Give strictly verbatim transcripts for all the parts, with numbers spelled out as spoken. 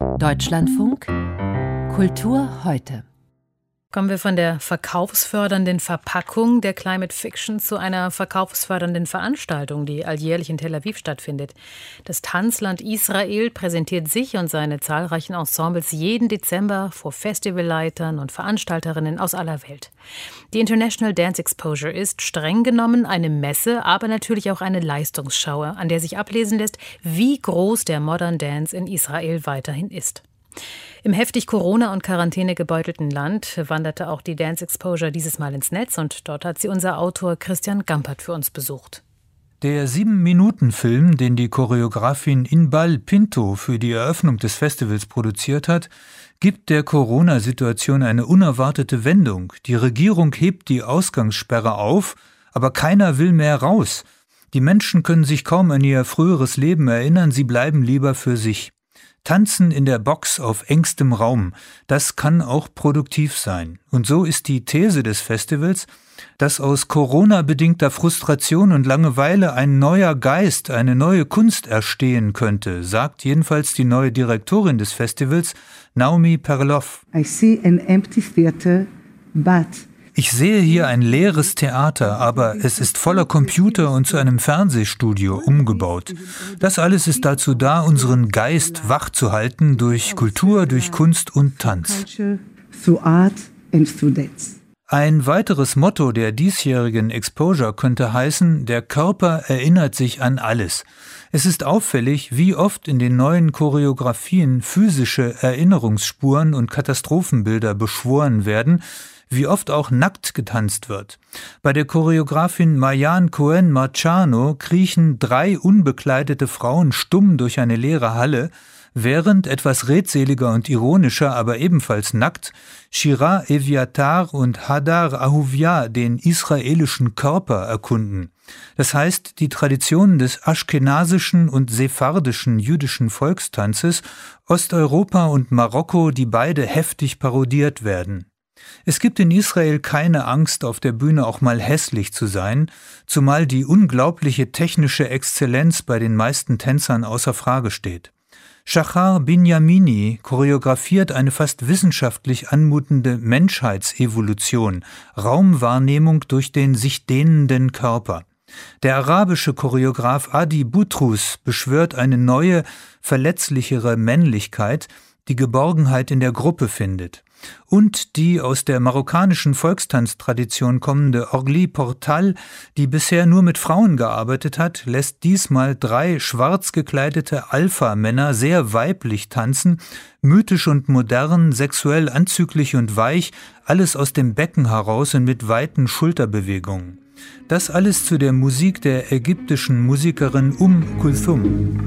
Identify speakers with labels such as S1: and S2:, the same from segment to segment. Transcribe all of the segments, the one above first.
S1: Deutschlandfunk Kultur heute.
S2: Kommen wir von der verkaufsfördernden Verpackung der Climate Fiction zu einer verkaufsfördernden Veranstaltung, die alljährlich in Tel Aviv stattfindet. Das Tanzland Israel präsentiert sich und seine zahlreichen Ensembles jeden Dezember vor Festivalleitern und Veranstalterinnen aus aller Welt. Die International Dance Exposure ist streng genommen eine Messe, aber natürlich auch eine Leistungsschau, an der sich ablesen lässt, wie groß der Modern Dance in Israel weiterhin ist. Im heftig Corona- und Quarantäne gebeutelten Land wanderte auch die Dance Exposure dieses Mal ins Netz und dort hat sie unser Autor Christian Gampert für uns besucht.
S3: Der Sieben-Minuten-Film, den die Choreografin Inbal Pinto für die Eröffnung des Festivals produziert hat, gibt der Corona-Situation eine unerwartete Wendung. Die Regierung hebt die Ausgangssperre auf, aber keiner will mehr raus. Die Menschen können sich kaum an ihr früheres Leben erinnern, sie bleiben lieber für sich. Tanzen in der Box auf engstem Raum, das kann auch produktiv sein. Und so ist die These des Festivals, dass aus Corona-bedingter Frustration und Langeweile ein neuer Geist, eine neue Kunst erstehen könnte, sagt jedenfalls die neue Direktorin des Festivals, Naomi Perloff.
S4: I see an empty theater, but
S3: Ich sehe hier ein leeres Theater, aber es ist voller Computer und zu einem Fernsehstudio umgebaut. Das alles ist dazu da, unseren Geist wach zu halten durch Kultur, durch Kunst und Tanz. Ein weiteres Motto der diesjährigen Exposure könnte heißen, der Körper erinnert sich an alles. Es ist auffällig, wie oft in den neuen Choreografien physische Erinnerungsspuren und Katastrophenbilder beschworen werden, wie oft auch nackt getanzt wird. Bei der Choreografin Marjan Cohen-Marciano kriechen drei unbekleidete Frauen stumm durch eine leere Halle, während etwas redseliger und ironischer, aber ebenfalls nackt, Shira Eviatar und Hadar Ahuvia den israelischen Körper erkunden. Das heißt, die Traditionen des aschkenasischen und sephardischen jüdischen Volkstanzes, Osteuropa und Marokko, die beide heftig parodiert werden. Es gibt in Israel keine Angst, auf der Bühne auch mal hässlich zu sein, zumal die unglaubliche technische Exzellenz bei den meisten Tänzern außer Frage steht. Shachar Binyamini choreografiert eine fast wissenschaftlich anmutende Menschheitsevolution, Raumwahrnehmung durch den sich dehnenden Körper. Der arabische Choreograf Adi Butrus beschwört eine neue, verletzlichere Männlichkeit, die Geborgenheit in der Gruppe findet. Und die aus der marokkanischen Volkstanztradition kommende Orgli Portal, die bisher nur mit Frauen gearbeitet hat, lässt diesmal drei schwarz gekleidete Alpha-Männer sehr weiblich tanzen, mythisch und modern, sexuell anzüglich und weich, alles aus dem Becken heraus und mit weiten Schulterbewegungen. Das alles zu der Musik der ägyptischen Musikerin Umm Kulthum.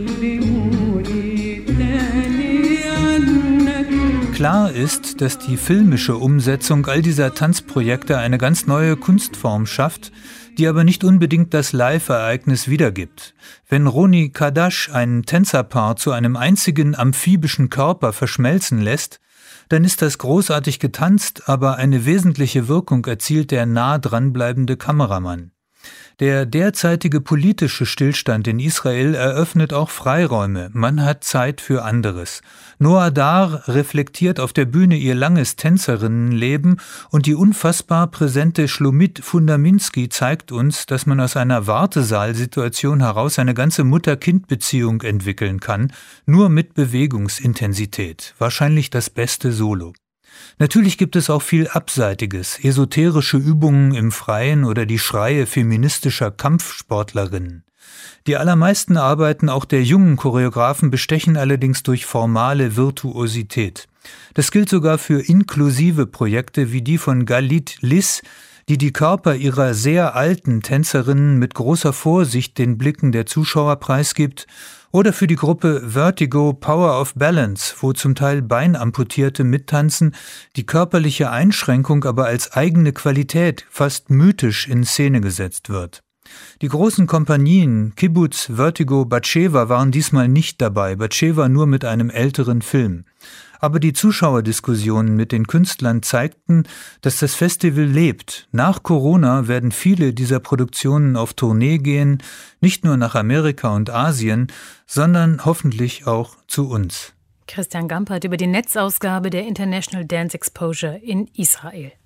S3: Klar ist, dass die filmische Umsetzung all dieser Tanzprojekte eine ganz neue Kunstform schafft, die aber nicht unbedingt das Live-Ereignis wiedergibt. Wenn Roni Kadash ein Tänzerpaar zu einem einzigen amphibischen Körper verschmelzen lässt, dann ist das großartig getanzt, aber eine wesentliche Wirkung erzielt der nah dranbleibende Kameramann. Der derzeitige politische Stillstand in Israel eröffnet auch Freiräume. Man hat Zeit für anderes. Noah Dar reflektiert auf der Bühne ihr langes Tänzerinnenleben und die unfassbar präsente Shlomit Fundaminski zeigt uns, dass man aus einer Wartesaalsituation heraus eine ganze Mutter-Kind-Beziehung entwickeln kann, nur mit Bewegungsintensität. Wahrscheinlich das beste Solo. Natürlich gibt es auch viel Abseitiges, esoterische Übungen im Freien oder die Schreie feministischer Kampfsportlerinnen. Die allermeisten Arbeiten auch der jungen Choreografen bestechen allerdings durch formale Virtuosität. Das gilt sogar für inklusive Projekte wie die von Galit Liss, die die Körper ihrer sehr alten Tänzerinnen mit großer Vorsicht den Blicken der Zuschauer preisgibt, oder für die Gruppe Vertigo Power of Balance, wo zum Teil Beinamputierte mittanzen, die körperliche Einschränkung aber als eigene Qualität fast mythisch in Szene gesetzt wird. Die großen Kompanien Kibbutz, Vertigo, Batsheva waren diesmal nicht dabei, Batsheva nur mit einem älteren Film. Aber die Zuschauerdiskussionen mit den Künstlern zeigten, dass das Festival lebt. Nach Corona werden viele dieser Produktionen auf Tournee gehen, nicht nur nach Amerika und Asien, sondern hoffentlich auch zu uns.
S2: Christian Gampert über die Netzausgabe der International Dance Exposure in Israel.